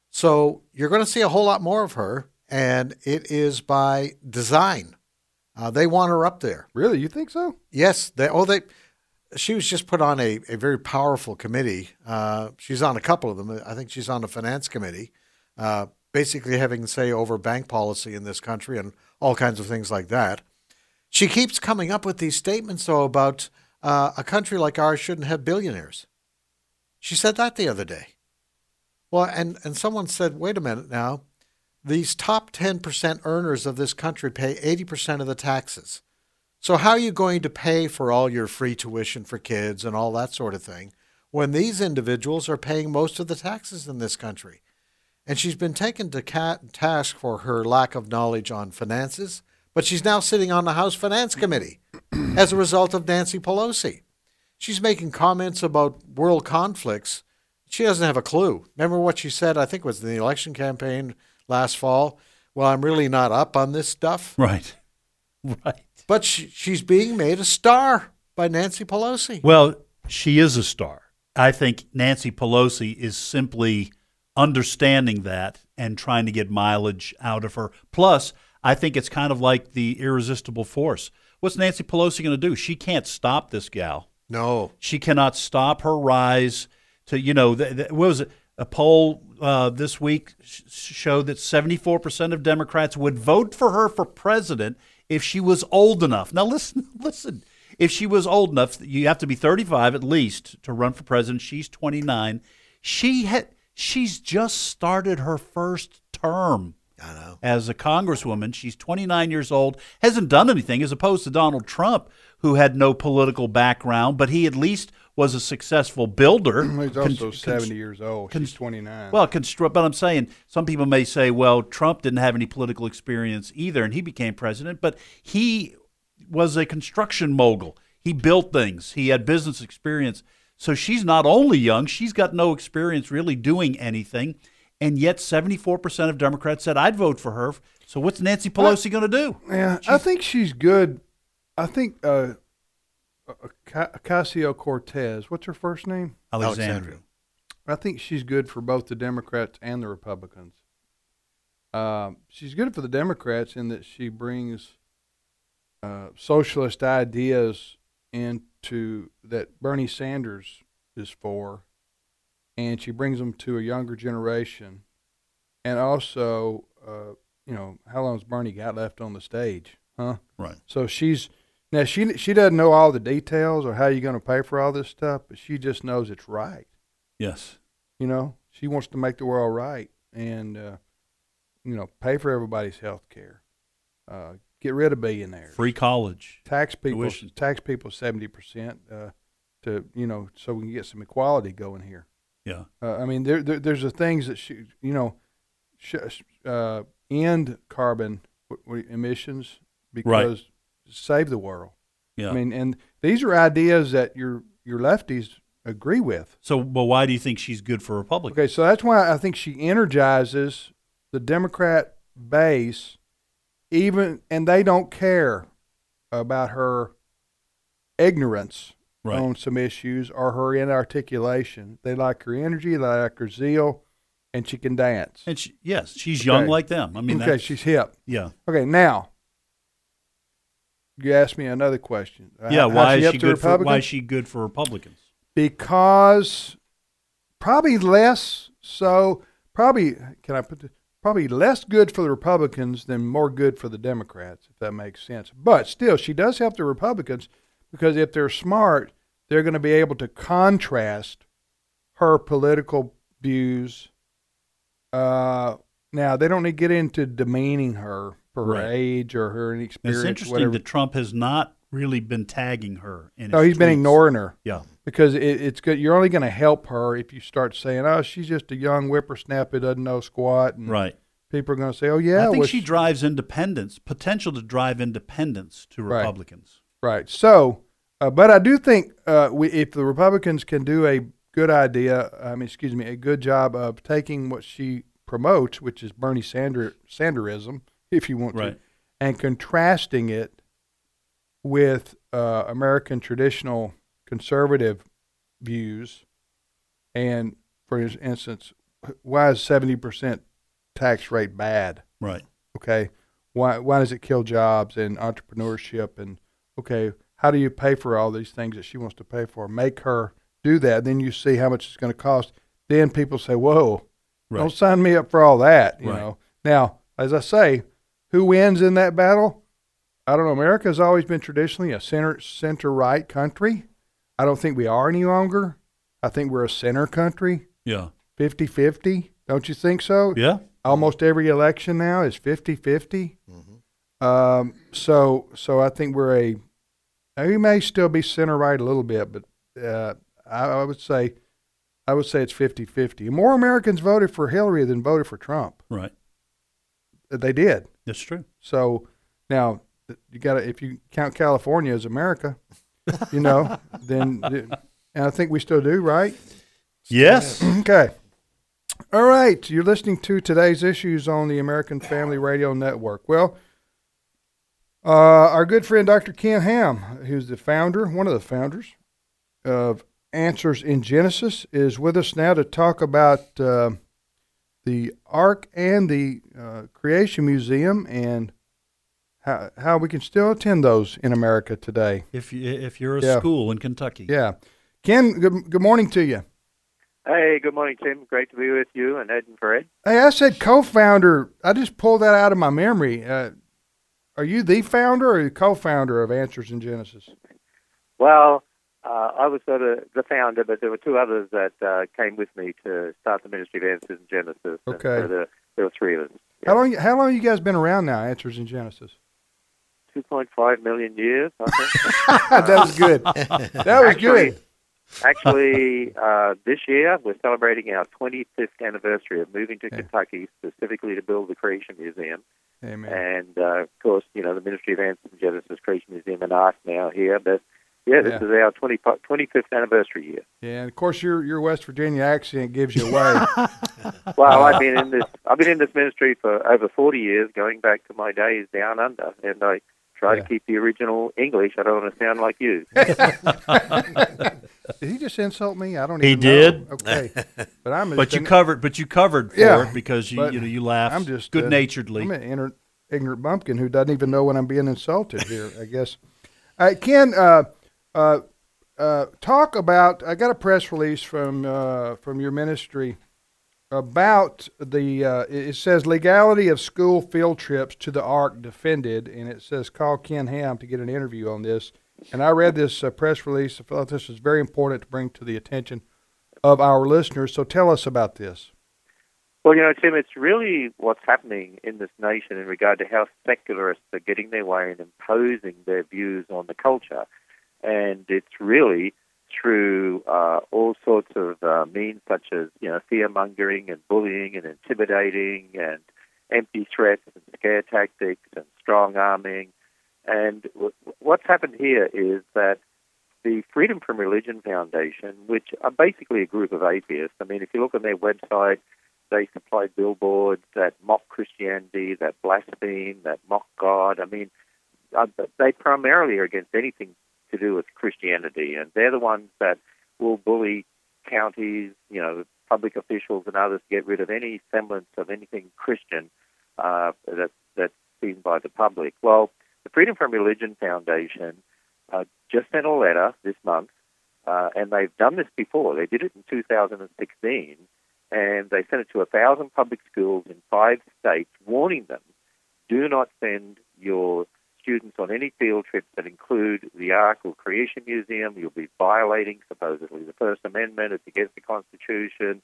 So you're going to see a whole lot more of her, and it is by design. Uh, they want her up there. Really? You think so? Yes. They. Oh, they. She was just put on a, a very powerful committee. Uh, she's on a couple of them. I think she's on the finance committee, uh, basically having say over bank policy in this country and all kinds of things like that. She keeps coming up with these statements, though, about Uh, a country like ours shouldn't have billionaires. She said that the other day. Well, and, and someone said, wait a minute now, these top ten percent earners of this country pay eighty percent of the taxes. So how are you going to pay for all your free tuition for kids and all that sort of thing when these individuals are paying most of the taxes in this country? And she's been taken to task for her lack of knowledge on finances, but she's now sitting on the House Finance Committee as a result of Nancy Pelosi. She's making comments about world conflicts. She doesn't have a clue. Remember what she said, I think it was in the election campaign last fall? Well, I'm really not up on this stuff. Right. Right. But she, she's being made a star by Nancy Pelosi. Well, she is a star. I think Nancy Pelosi is simply understanding that and trying to get mileage out of her. Plus, I think it's kind of like the irresistible force. What's Nancy Pelosi going to do? She can't stop this gal. No. She cannot stop her rise to, you know, the, the, what was it? A poll uh, this week sh- showed that seventy-four percent of Democrats would vote for her for president if she was old enough. Now, listen, listen. If she was old enough, you have to be thirty-five at least to run for president. She's twenty-nine. She had, she's just started her first term. I know. As a congresswoman. She's twenty-nine years old, hasn't done anything, as opposed to Donald Trump, who had no political background, but he at least was a successful builder. He's also con- seventy con- years old. Con- She's twenty-nine. Well, construct, but I'm saying some people may say, well, Trump didn't have any political experience either, and he became president, but he was a construction mogul. He built things. He had business experience. So she's not only young, she's got no experience really doing anything. And yet seventy-four percent of Democrats said, I'd vote for her. So what's Nancy Pelosi going to do? Yeah, she's, I think she's good. I think uh, Ocasio-Cortez, what's her first name? Alexandria. I think she's good for both the Democrats and the Republicans. Uh, she's good for the Democrats in that she brings uh, socialist ideas into that Bernie Sanders is for. And she brings them to a younger generation. And also, uh, you know, how long has Bernie got left on the stage? Huh? Right. So she's Now, she she doesn't know all the details or how you're going to pay for all this stuff, but she just knows it's right. Yes. You know, she wants to make the world right and, uh, you know, pay for everybody's health care. Uh, get rid of billionaires. Free college. Tax people, tuition. tax people seventy percent uh, to, you know, so we can get some equality going here. Yeah. Uh, I mean, there, there there's the things that, she, you know, sh- uh, end carbon w- w- emissions because Right. save the world. Yeah. I mean, and these are ideas that your your lefties agree with. So, but why do you think she's good for Republicans? Okay, so that's why I think she energizes the Democrat base, even, and they don't care about her ignorance Right. on some issues or her inarticulation. They like her energy, they like her zeal, and she can dance. And she, yes, she's young Okay. like them. I mean, okay, that's- she's hip. Yeah. Okay, now you asked me another question. Yeah. How- Why how's is hip she to good for? Why Republicans? is she good for Republicans? Because probably less so. Probably can I put the, probably less good for the Republicans than more good for the Democrats, if that makes sense. But still, she does help the Republicans because if they're smart, they're going to be able to contrast her political views. Uh, now they don't need to get into demeaning her for her Right. age or her inexperience. It's interesting whatever. that Trump has not really been tagging her. In No, his he's been tweets. ignoring her. Yeah. Because it, it's good. You're only going to help her if you start saying, "Oh, she's just a young whippersnapper who doesn't know squat." And Right. people are going to say, "Oh, yeah." I think well, she drives independence, potential to drive independence to Right. Republicans. Right. So, uh, but I do think uh, we, if the Republicans can do a good idea, I mean, excuse me, a good job of taking what she promotes, which is Bernie Sander, Sanderism, if you want Right. to, and contrasting it with uh, American traditional conservative views. And for instance, why is seventy percent tax rate bad? Right. Okay. Why why does it kill jobs and entrepreneurship? And okay, how do you pay for all these things that she wants to pay for? Make her do that. Then you see how much it's going to cost. Then people say, "Whoa, Right. don't sign me up for all that." You Right. know. Now, as I say, who wins in that battle? I don't know. America has always been traditionally a center center right country. I don't think we are any longer. I think we're a center country. Yeah. fifty-fifty. Don't you think so? Yeah. Almost every election now is fifty-fifty. Um, so so I think we're a we may still be center right a little bit, but uh, I, I would say I would say it's fifty-fifty. More Americans voted for Hillary than voted for Trump. Right. They did. That's true. So now you got to, if you count California as America, you know, then, and I think we still do, right? Yes. Okay. All right. You're listening to today's issues on the American Family Radio Network. Well, uh, our good friend Doctor Ken Ham, who's the founder, one of the founders of Answers in Genesis, is with us now to talk about uh, the Ark and the uh, Creation Museum and how how we can still attend those in America today. If you, if you're a Yeah. school in Kentucky. Yeah. Ken, good, good morning to you. Hey, good morning, Tim. Great to be with you and Ed and Fred. Hey, I said co-founder. I just pulled that out of my memory. Uh, are you the founder or the co-founder of Answers in Genesis? Well, uh, I was sort of the founder, but there were two others that uh, came with me to start the Ministry of Answers in Genesis. And Okay. so there, there were three of us. How long? How long you guys been around now? Answers in Genesis. two point five million years, I think. That was good. That was actually, good. Actually, uh, this year we're celebrating our twenty-fifth anniversary of moving to Kentucky specifically to build the Creation Museum. Amen. And, uh, of course, you know, the Ministry of Answers in Genesis, Creation Museum, and Ark now here. But, yeah, this Yeah. is our twenty, twenty-fifth anniversary year. Yeah, and of course your your West Virginia accent gives you away. Well, I've been in this. I've been in this ministry for over forty years, going back to my days down under, and I try Yeah. to keep the original English. I don't want to sound like you. Did he just insult me? I don't He even did. know. Okay, but I'm. But you just- covered. But you covered for Yeah, it because you but you know you laughed I'm just good uh, naturedly. I'm an ignorant, ignorant bumpkin who doesn't even know when I'm being insulted here. I guess. All right, Ken. Uh, uh, uh, talk about. I got a press release from uh, from your ministry about the, uh, it says legality of school field trips to the Ark defended, and it says call Ken Ham to get an interview on this. And I read this uh, press release. I felt this was very important to bring to the attention of our listeners. So tell us about this. Well, you know, Tim, it's really what's happening in this nation in regard to how secularists are getting their way and imposing their views on the culture. And it's really through uh, all sorts of uh, means such as, you know, fear-mongering and bullying and intimidating and empty threats and scare tactics and strong-arming. And w- what's happened here is that the Freedom from Religion Foundation, which are basically a group of atheists, I mean, if you look on their website, they supply billboards that mock Christianity, that blaspheme, that mock God. I mean, uh, they primarily are against anything to do with Christianity, and they're the ones that will bully counties, you know, public officials and others to get rid of any semblance of anything Christian uh, that, that's seen by the public. Well, the Freedom from Religion Foundation uh, just sent a letter this month, uh, and they've done this before. They did it in two thousand sixteen, and they sent it to a thousand public schools in five states, warning them, do not send your students on any field trips that include the Ark or Creation Museum. You'll be violating, supposedly, the First Amendment. It's against the Constitution.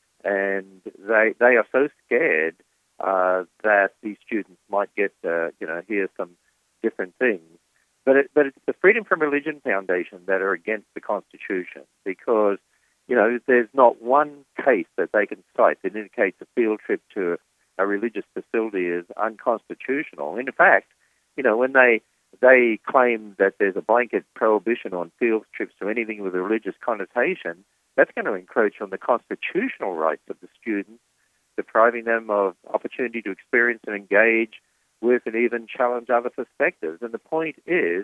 And they they are so scared uh, that these students might get, uh, you know, hear some different things. But it, but it's the Freedom from Religion Foundation that are against the Constitution because, you know, there's not one case that they can cite that indicates a field trip to a religious facility is unconstitutional. In fact, you know, when they they claim that there's a blanket prohibition on field trips to anything with a religious connotation, that's going to encroach on the constitutional rights of the students, depriving them of opportunity to experience and engage with and even challenge other perspectives. And the point is,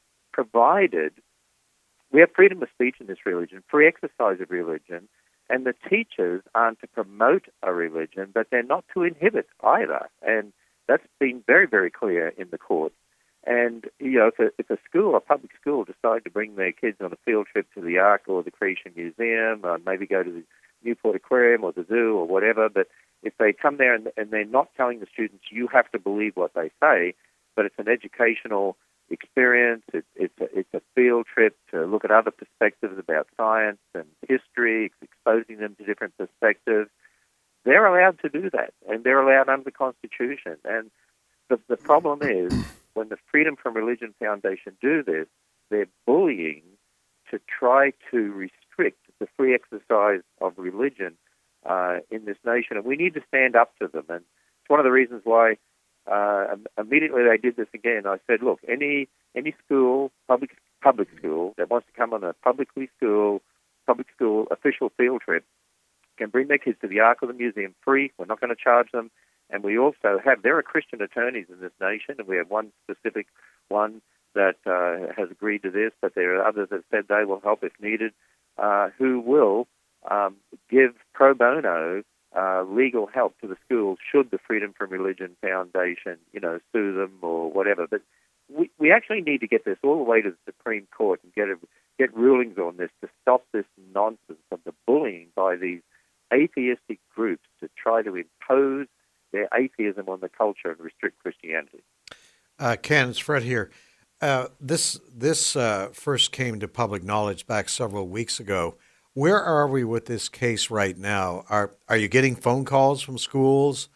provided we have freedom of speech in this religion, free exercise of religion, and the teachers aren't to promote a religion, but they're not to inhibit either. And that's been very, very clear in the court. And, you know, if a, if a school, a public school, decide to bring their kids on a field trip to the Ark or the Creation Museum, or maybe go to the Newport Aquarium or the zoo or whatever, but if they come there and, and they're not telling the students, you have to believe what they say, but it's an educational experience, it, it's, a, it's a field trip to look at other perspectives about science and history, exposing them to different perspectives, they're allowed to do that, and they're allowed under the Constitution. And the, the problem is, when the Freedom from Religion Foundation do this, they're bullying to try to restrict the free exercise of religion uh, in this nation. And we need to stand up to them. And it's one of the reasons why uh, immediately they did this again. I said, look, any any school, public public school, that wants to come on a publicly school, public school official field trip, can bring their kids to the Ark or the museum free. We're not going to charge them. And we also have, there are Christian attorneys in this nation, and we have one specific one that uh, has agreed to this, but there are others that said they will help if needed, uh, who will um, give pro bono uh, legal help to the schools should the Freedom from Religion Foundation, you know, sue them or whatever. But we, we actually need to get this all the way to the Supreme Court and get a, get rulings on this to stop this nonsense of the bullying by these atheistic groups to try to impose their atheism on the culture and restrict Christianity. Uh, Ken, it's Fred here. Uh, this this uh, first came to public knowledge back several weeks ago. Where are we with this case right now? Are are you getting phone calls from schools?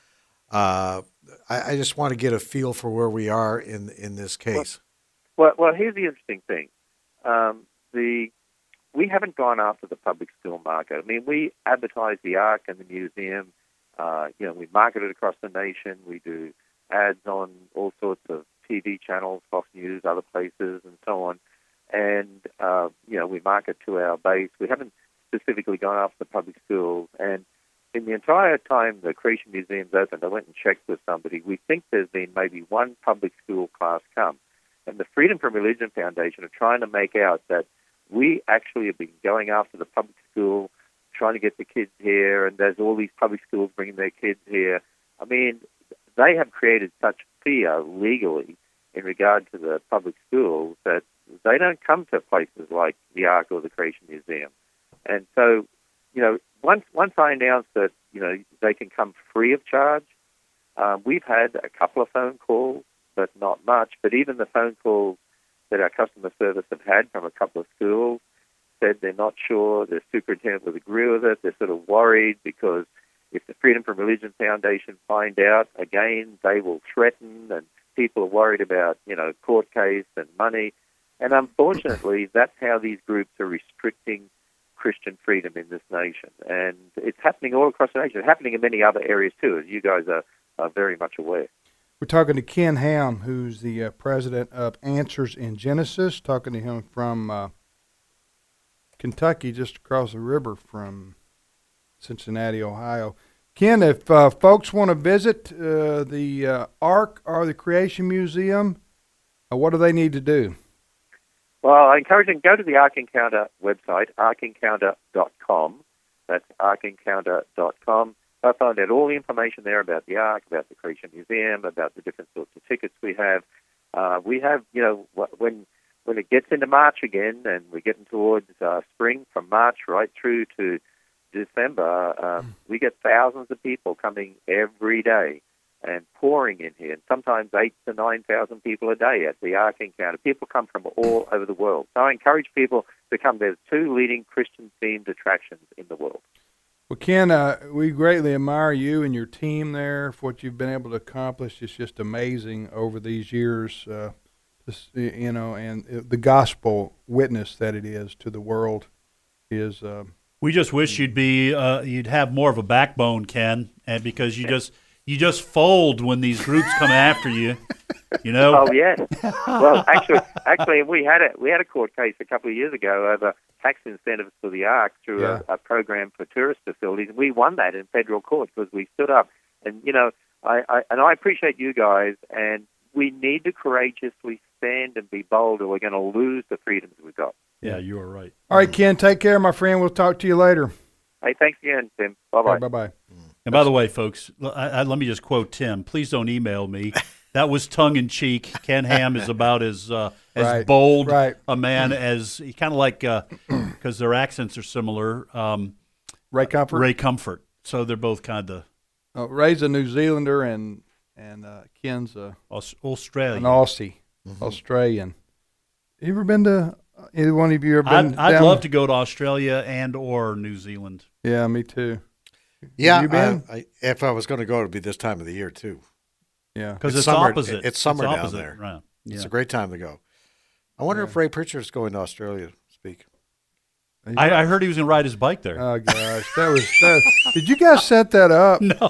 Uh, I, I just want to get a feel for where we are in in this case. Well, well, well here's the interesting thing. Um, the we haven't gone after the public school market. I mean, we advertise the Ark and the museum. Uh, you know, we market it across the nation. We do ads on all sorts of T V channels, Fox News, other places, and so on. And, uh, you know, we market to our base. We haven't specifically gone after the public schools. And in the entire time the Creation Museum's opened, I went and checked with somebody. We think there's been maybe one public school class come. And the Freedom from Religion Foundation are trying to make out that we actually have been going after the public school, trying to get the kids here, and there's all these public schools bringing their kids here. I mean, they have created such fear legally in regard to the public schools that they don't come to places like the Ark or the Creation Museum. And so, you know, once once I announced that you know, they can come free of charge. Um, we've had a couple of phone calls, but not much. But even the phone calls that our customer service have had from a couple of schools said they're not sure. The superintendent would agree with it. They're sort of worried because if the Freedom from Religion Foundation find out, again, they will threaten, and people are worried about, you know, court case and money. And unfortunately, that's how these groups are restricting Christian freedom in this nation. And it's happening all across the nation. It's happening in many other areas too, as you guys are, are very much aware. We're talking to Ken Ham, who's the uh, president of Answers in Genesis, talking to him from uh, Kentucky, just across the river from Cincinnati, Ohio. Ken, if uh, folks want to visit uh, the uh, Ark or the Creation Museum, uh, what do they need to do? Well, I encourage them to go to the Ark Encounter website, ark encounter dot com. That's ark encounter dot com. They'll find out all the information there about the Ark, about the Creation Museum, about the different sorts of tickets we have. Uh, we have, you know, when when it gets into March again, and we're getting towards uh, spring, from March right through to December, um, we get thousands of people coming every day and pouring in here, and sometimes eight to nine thousand people a day at the Ark Encounter. People come from all over the world. So I encourage people to come. There's two leading Christian-themed attractions in the world. Well, Ken, uh, we greatly admire you and your team there for what you've been able to accomplish. It's just amazing over these years, uh, this, you know, and the gospel witness that it is to the world is. Uh, we just wish you'd be, uh, you'd have more of a backbone, Ken, and because you just. You just fold when these groups come after you, you know. Oh yeah. Well, actually, actually, we had a we had a court case a couple of years ago over tax incentives for the Ark through Yeah. a, a program for tourist facilities, and we won that in federal court because we stood up. And you know, I, I and I appreciate you guys, and we need to courageously stand and be bold, or we're going to lose the freedoms we've got. Yeah, you are right. All right, Ken, take care, my friend. We'll talk to you later. Hey, thanks again, Tim. Bye bye. Bye bye. And by the way, folks, I, I, let me just quote Tim. Please don't email me. That was tongue in cheek. Ken Ham is about as uh, as Right, bold right. a man as he kind of like because their accents are similar. Um, Ray Comfort. Ray Comfort. So they're both kind of Uh, Ray's a New Zealander, and and uh, Ken's a, Aus- Australian. an Aussie, Mm-hmm. Australian. You ever been to uh, either one of you? Ever I'd, been I'd down- love to go to Australia and or New Zealand. Yeah, me too. Yeah, you been? I, I, if I was going to go, it would be this time of the year too. Yeah, because it's, summer, opposite. It's summer down opposite, there. Right. It's Yeah. a great time to go. I wonder Yeah. if Ray Pritchard's going to Australia to speak. I, I heard he was going to ride his bike there. Oh gosh, that was. That, did you guys set that up? No.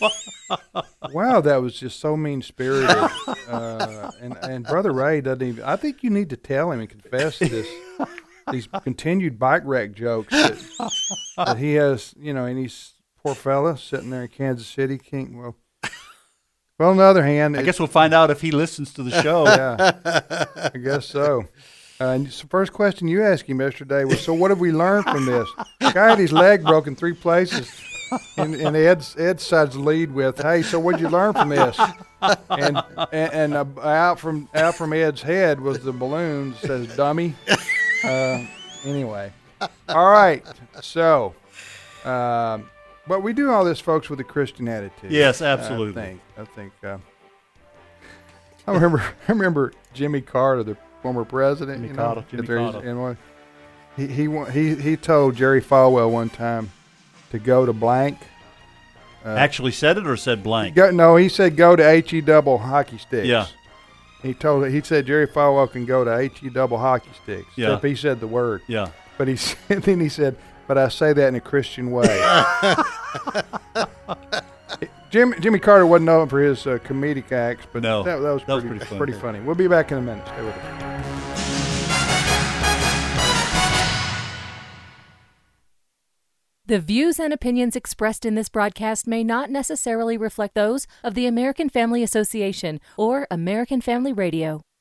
Wow, that was just so mean spirited. Uh, and and Brother Ray doesn't even. I think you need to tell him and confess this. These continued bike wreck jokes that, that he has. You know, and he's poor fella sitting there in Kansas City. King. Well, well. On the other hand, I it- guess we'll find out if he listens to the show. Yeah, I guess so. Uh, and the first question you asked him yesterday was, so what have we learned from this? Guy had his leg broken three places, and, and Ed's, Ed decides to lead with, hey, so what'd you learn from this? And and, and uh, out from out from Ed's head was the balloon that says dummy. Uh, anyway, all right, so, um, but we do all this, folks, with a Christian attitude. Yes, absolutely. I think. I think. Uh, I remember. I remember Jimmy Carter, the former president. Jimmy you know, Carter, Jimmy if there's- Carter. and one- he he wa- he he told Jerry Falwell one time to go to blank. Uh, Actually said it or said blank? Go, no, he said go to H E double hockey sticks. Yeah. He told he said Jerry Falwell can go to H E double hockey sticks. Yeah. If he said the word. Yeah. But he said, then he said, but I say that in a Christian way. Jim, Jimmy Carter wasn't known for his uh, comedic acts, but No, that, that was that was pretty, pretty funny. pretty funny. We'll be back in a minute. Stay with us. The views and opinions expressed in this broadcast may not necessarily reflect those of the American Family Association or American Family Radio.